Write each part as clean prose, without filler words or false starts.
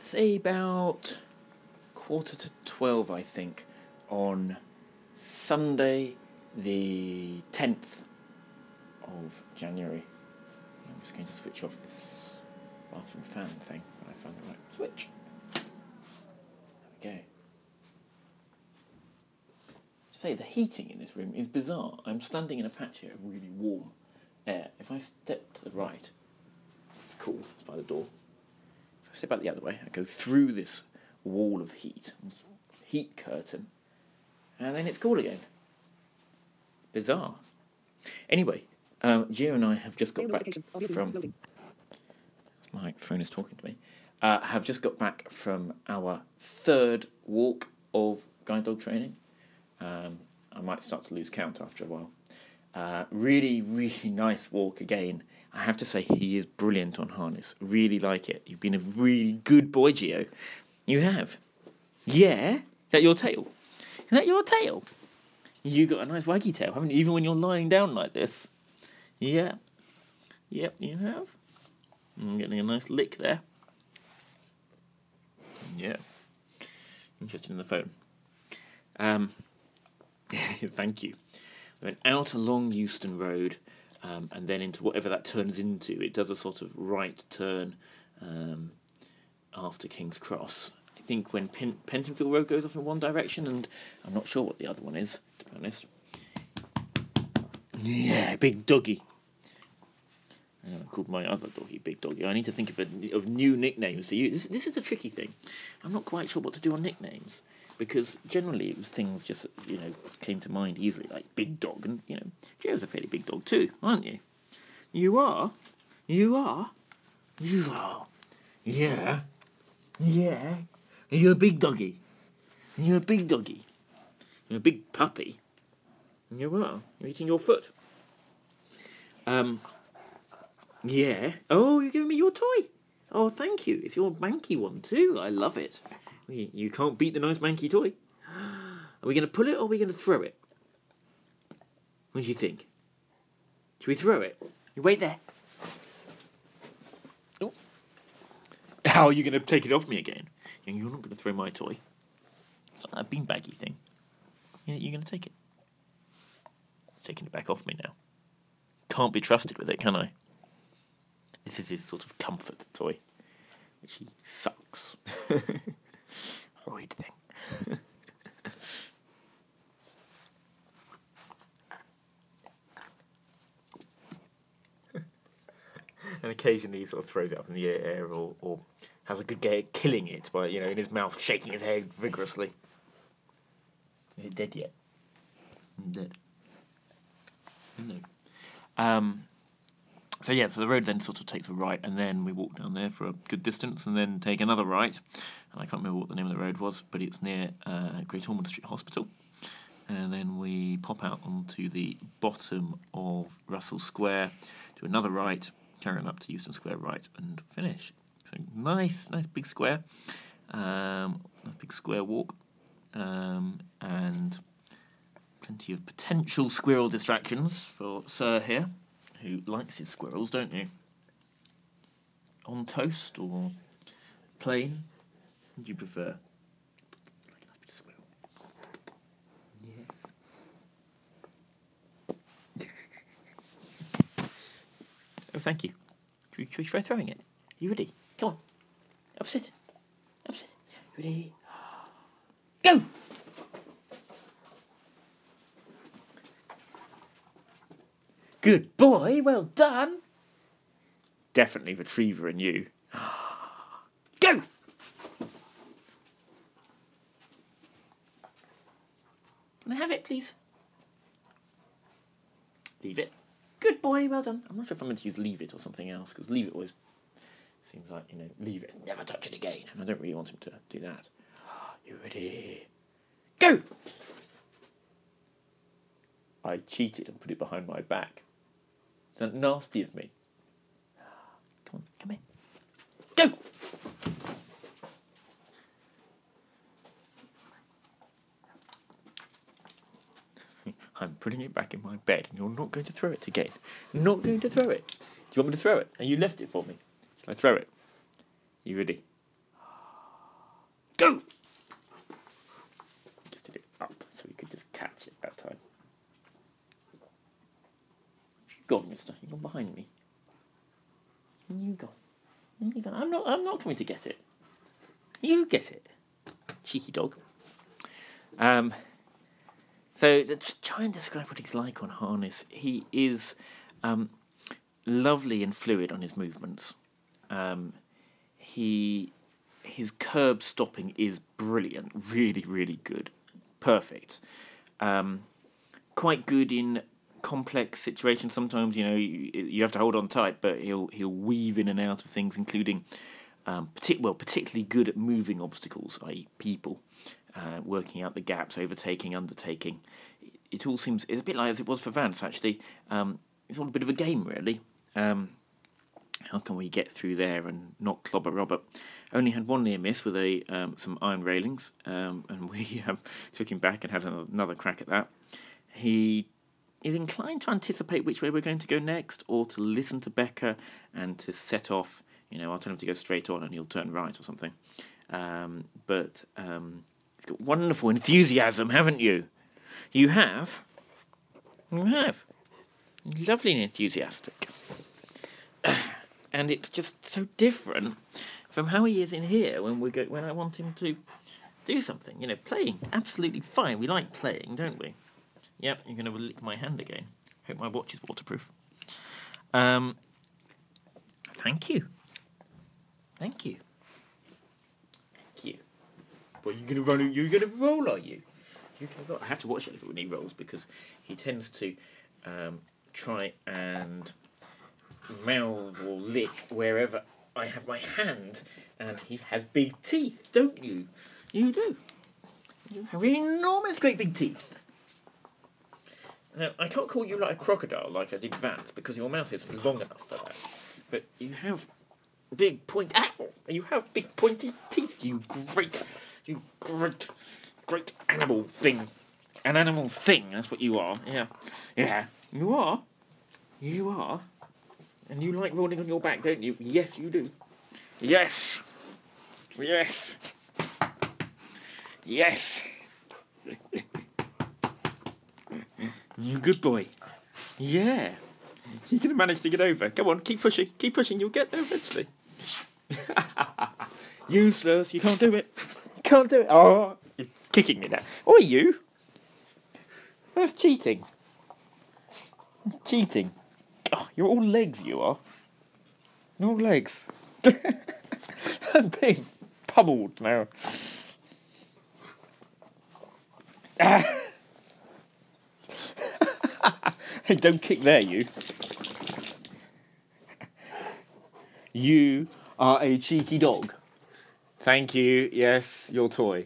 say about 11:45, I think, on Sunday, the 10th of January. I'm just going to switch off this bathroom fan thing when I find the right switch. There we go. To say the heating in this room is bizarre. I'm standing in a patio of really warm air. If I step to the right, it's cool, it's by the door. If I step out the other way, I go through this wall of heat curtain, and then it's cool again. Bizarre. Anyway, Gio and I have just got back from... My phone is talking to me. Have just got back from our third walk of guide dog training. I might start to lose count after a while. Really, really nice walk again. I have to say, he is brilliant on harness. Really like it. You've been a really good boy, Gio. You have. Yeah? Is that your tail? Is that your tail? You got a nice waggy tail, haven't you? Even when you're lying down like this. Yeah. Yep, you have. I'm getting a nice lick there. Yeah. Interested in the phone. Thank you. We went out along Euston Road, and then into whatever that turns into. It does a sort of right turn after King's Cross. I think when Pentonville Road goes off in one direction, and I'm not sure what the other one is, to be honest. Yeah, Big Doggy. I called my other doggy Big Doggy. I need to think of new nicknames to use. This is a tricky thing. I'm not quite sure what to do on nicknames, because generally it was things just, came to mind easily, like Big Dog, and, Joe's a fairly big dog too, aren't you? You are? You are? You are? Yeah. Yeah. Are you a big doggy? Are you a big doggy? You're a big puppy. You are. You're eating your foot. Yeah. Oh, you're giving me your toy. Oh, thank you. It's your manky one too. I love it. You can't beat the nice manky toy. Are we going to pull it or are we going to throw it? What do you think? Should we throw it? You wait there. Oh. How are you going to take it off me again? You're not going to throw my toy. It's like that beanbaggy thing. You're going to take it. It's taking it back off me now. Can't be trusted with it, can I? This is his sort of comfort toy, which he sucks. Horrid thing. And occasionally he sort of throws it up in the air or has a good go at killing it by, in his mouth, shaking his head vigorously. Is it dead yet? Dead. No. So the road then sort of takes a right, and then we walk down there for a good distance, and then take another right. And I can't remember what the name of the road was, but it's near Great Ormond Street Hospital. And then we pop out onto the bottom of Russell Square, do another right, carry on up to Euston Square right, and finish. So nice big square, a big square walk, and plenty of potential squirrel distractions for Sir here, who likes his squirrels, don't you? On toast or plain? What do you prefer? Like a nice bit of squirrel. Yeah. Oh, thank you. Should we try throwing it? Are you ready? Come on. Upset. Ready? Go! Good boy, well done. Definitely retriever in you. Go! Can I have it, please? Leave it. Good boy, well done. I'm not sure if I'm meant to use leave it or something else, because leave it always seems like, leave it, never touch it again. And I don't really want him to do that. You ready? Go! I cheated and put it behind my back. Isn't that nasty of me? Come here. Go! I'm putting it back in my bed, and you're not going to throw it again. Not going to throw it. Do you want me to throw it? And you left it for me. Shall I throw it? You ready? coaster. You've gone behind me. You go. You go. I'm not coming to get it. You get it. Cheeky dog. So to try and describe what he's like on harness, he is lovely and fluid on his movements. His curb stopping is brilliant, really, really good, perfect. Quite good in complex situations. Sometimes you have to hold on tight, but he'll weave in and out of things, including particularly good at moving obstacles, i.e. people, working out the gaps, overtaking, undertaking. It's a bit like as it was for Vance, actually. It's all a bit of a game, really. How can we get through there and not clobber Robert? Only had one near miss with some iron railings, and we took him back and had another crack at that. He is inclined to anticipate which way we're going to go next, or to listen to Becker and to set off. I'll tell him to go straight on and he'll turn right or something. But he's got wonderful enthusiasm, haven't you? You have. Lovely and enthusiastic. And it's just so different from how he is in here when I want him to do something. Playing, absolutely fine. We like playing, don't we? Yep, you're going to lick my hand again. Hope my watch is waterproof. Thank you. Thank you. Well, you're going to roll, are you? I have to watch it when he rolls, because he tends to try and mouth or lick wherever I have my hand, and he has big teeth, don't you? You do. You have enormous, great big teeth. Now, I can't call you like a crocodile like I did Vance, because your mouth is long enough for that. But you have big you have big pointy teeth, you great animal thing. An animal thing, that's what you are. Yeah. You are. And you like rolling on your back, don't you? Yes, you do. Yes. You good boy. Yeah. You're going to manage to get over. Come on, keep pushing. You'll get there eventually. Useless. You can't do it. Oh, you're kicking me now. Oi, you. That's cheating. Oh, you're all legs, you are. You're all legs. I'm being pummeled now. Hey, don't kick there, you. You are a cheeky dog. Thank you. Yes, your toy.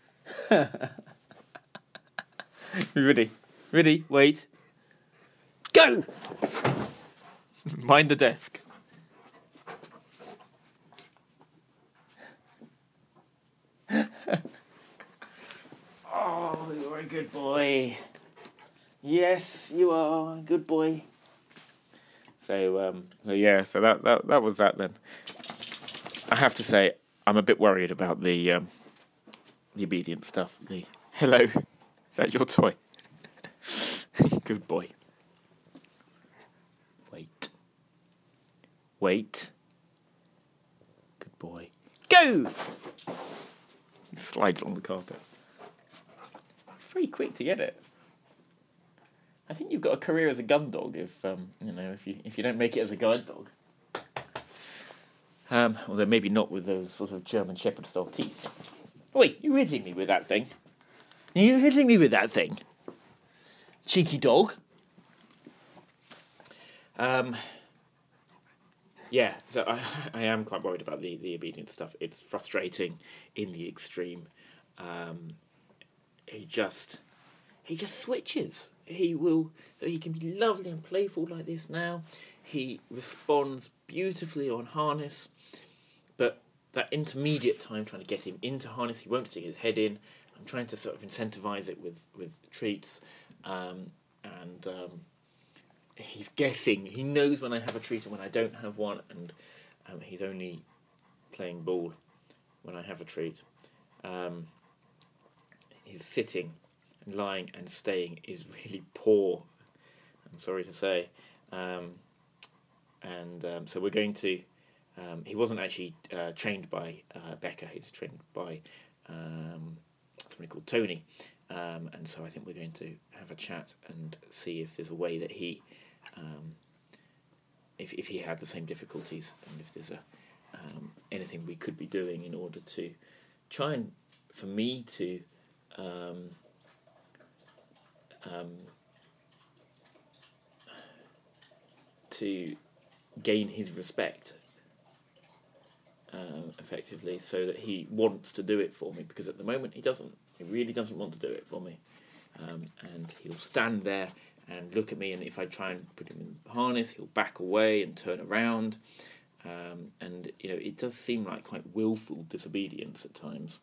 Ready? Wait. Go! Mind the desk. Oh, you're a good boy. Yes, you are a good boy. So that was that then. I have to say, I'm a bit worried about the obedience stuff. Hello, is that your toy? Good boy. Wait. Good boy. Go! He slides along the carpet. Very quick to get it. I think you've got a career as a gun dog if you don't make it as a guide dog. Although maybe not with those sort of German Shepherd style teeth. Oi, you hitting me with that thing? Cheeky dog. Yeah, so I am quite worried about the obedience stuff. It's frustrating in the extreme. He just switches. He can be lovely and playful like this now. He responds beautifully on harness, but that intermediate time trying to get him into harness, he won't stick his head in. I'm trying to sort of incentivise it with treats, and he's guessing. He knows when I have a treat and when I don't have one, and he's only playing ball when I have a treat. His sitting and lying and staying is really poor, I'm sorry to say. So we're going to. He wasn't actually trained by Becca. He was trained by somebody called Tony, and so I think we're going to have a chat and see if there's a way that he, if he had the same difficulties, and if there's anything we could be doing in order to try and, for me to to gain his respect effectively, so that he wants to do it for me, because at the moment he doesn't. He really doesn't want to do it for me, and he'll stand there and look at me, and if I try and put him in the harness, he'll back away and turn around, and it does seem like quite willful disobedience at times.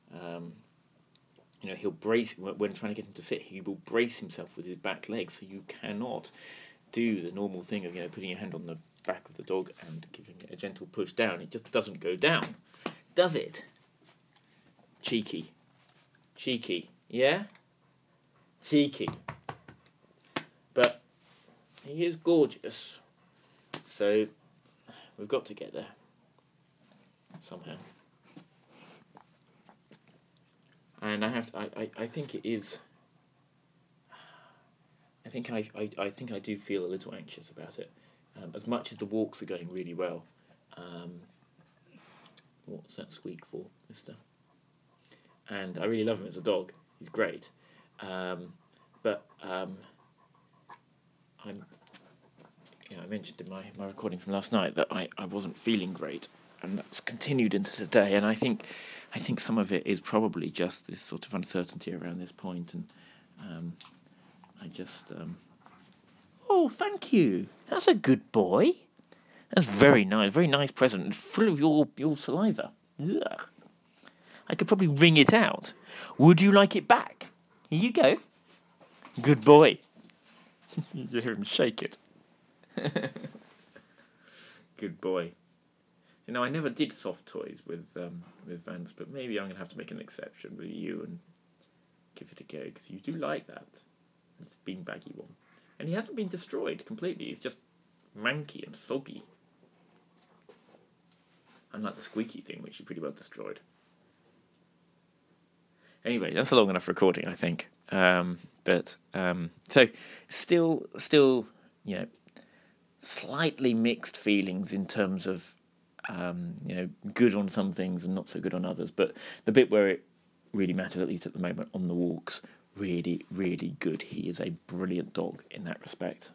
He'll brace when trying to get him to sit. He will brace himself with his back legs, so you cannot do the normal thing of putting your hand on the back of the dog and giving it a gentle push down. It just doesn't go down, does it? Cheeky, yeah, cheeky. But he is gorgeous, so we've got to get there somehow. And I think it is. I think I do feel a little anxious about it. As much as the walks are going really well. What's that squeak for, mister? And I really love him as a dog. He's great. But I mentioned in my recording from last night that I wasn't feeling great, and that's continued into today. And I think some of it is probably just this sort of uncertainty around this point, and I just. Oh, thank you. That's a good boy. That's very nice present, full of your saliva. Ugh. I could probably wring it out. Would you like it back? Here you go. Good boy. You hear him shake it. Good boy. I never did soft toys with Vance, but maybe I'm going to have to make an exception with you and give it a go, because you do like that. It's beanbaggy one. And he hasn't been destroyed completely. He's just manky and soggy. Unlike the squeaky thing, which you pretty well destroyed. Anyway, that's a long enough recording, I think. So still, slightly mixed feelings in terms of, good on some things and not so good on others. But the bit where it really matters, at least at the moment, on the walks, really, really good. He is a brilliant dog in that respect.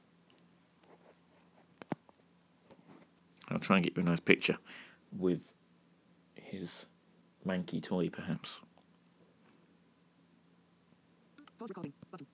I'll try and get you a nice picture with his manky toy, perhaps.